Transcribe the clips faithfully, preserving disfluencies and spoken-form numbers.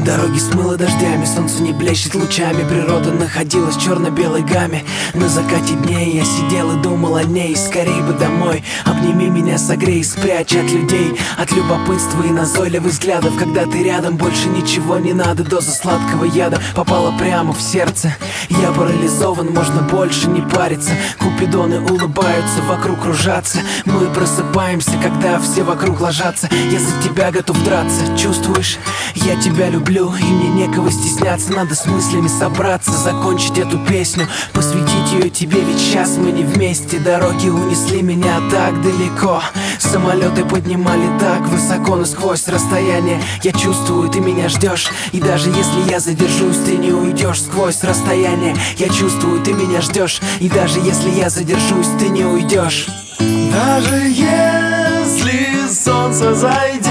Дороги смыло дождями, солнце не блещет лучами, природа находилась в черно-белой гамме. На закате дней я сидел и думал о ней. Скорей бы домой, обними меня, согрей, спрячь от людей, от любопытства и назойливых взглядов. Когда ты рядом, больше ничего не надо. Доза сладкого яда попала прямо в сердце. Я парализован, можно больше не париться. Купидоны улыбаются, вокруг кружатся. Мы просыпаемся, когда все вокруг ложатся. Я за тебя готов драться, чувствуешь? Я тебя люблю, и мне некого стесняться. Надо с мыслями собраться, закончить эту песню, посвятить ее тебе, ведь сейчас мы не вместе. Дороги унесли меня так далеко, самолеты поднимали так высоко, но сквозь расстояние я чувствую, ты меня ждешь. И даже если я задержусь, ты не уйдешь. Сквозь расстояние я чувствую, ты меня ждешь. И даже если я задержусь, ты не уйдешь. Даже если солнце зайдет,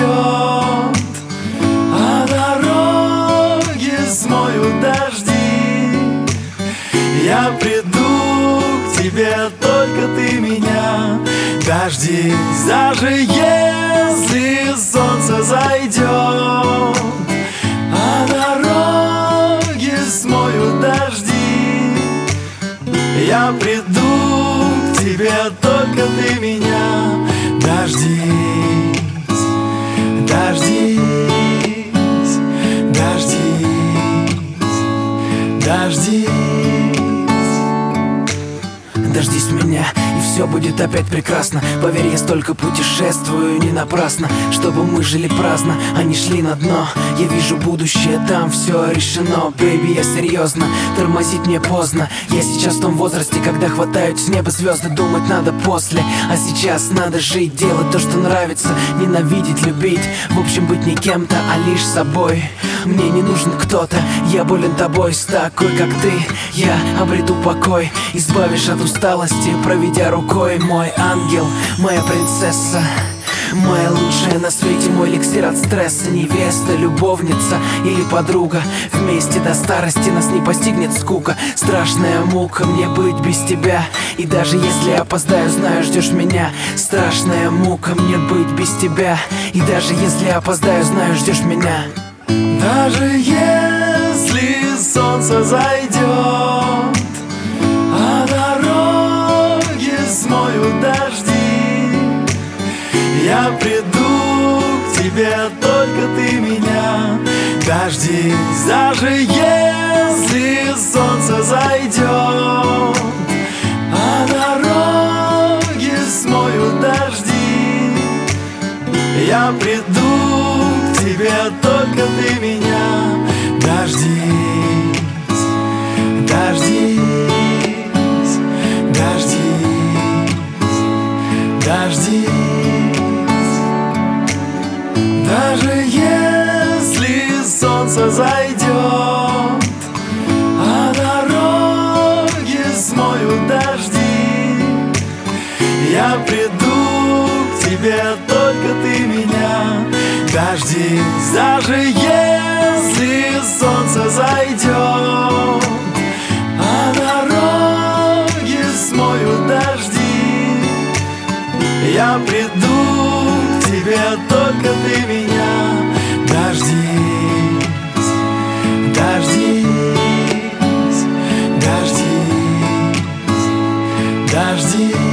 а дороги смоют дожди, я приду к тебе, только ты меня дождись. Даже если солнце зайдет, а дороги смоют дожди, я приду к тебе, только ты меня дождись, дождись, дождись, дождись. Дождись меня, и все будет опять прекрасно. Поверь, я столько путешествую не напрасно, чтобы мы жили праздно, а не шли на дно. Я вижу будущее, там все решено. Бэйби, я серьезно, тормозить мне поздно. Я сейчас в том возрасте, когда хватают с неба звезды. Думать надо после, а сейчас надо жить, делать то, что нравится, ненавидеть, любить. В общем, быть не кем-то, а лишь собой. Мне не нужен кто-то, я болен тобой. С такой, как ты, я обрету покой. Избавишь от усталости, проведя рукой. Мой ангел, моя принцесса, моя лучшая на свете, мой эликсир от стресса. Невеста, любовница или подруга, вместе до старости нас не постигнет скука. Страшная мука мне быть без тебя, и даже если опоздаю, знаю, ждешь меня. Страшная мука мне быть без тебя, и даже если опоздаю, знаю, ждешь меня. Даже если солнце зайдет, а дороги смоют дожди, я приду к тебе, только ты меня дождись. Даже если солнце зайдет, а дороги смоют дожди, я приду к тебе, только ты меня дождись, дождись, дождись, дождись. Даже если солнце зайдет, а дороги смоют дожди, я приду к тебе, только ты меня дождись. Даже если солнце зайдет, а дороги смоют дожди, я приду к тебе, только ты меня дождись, дождись, дождись, дождись.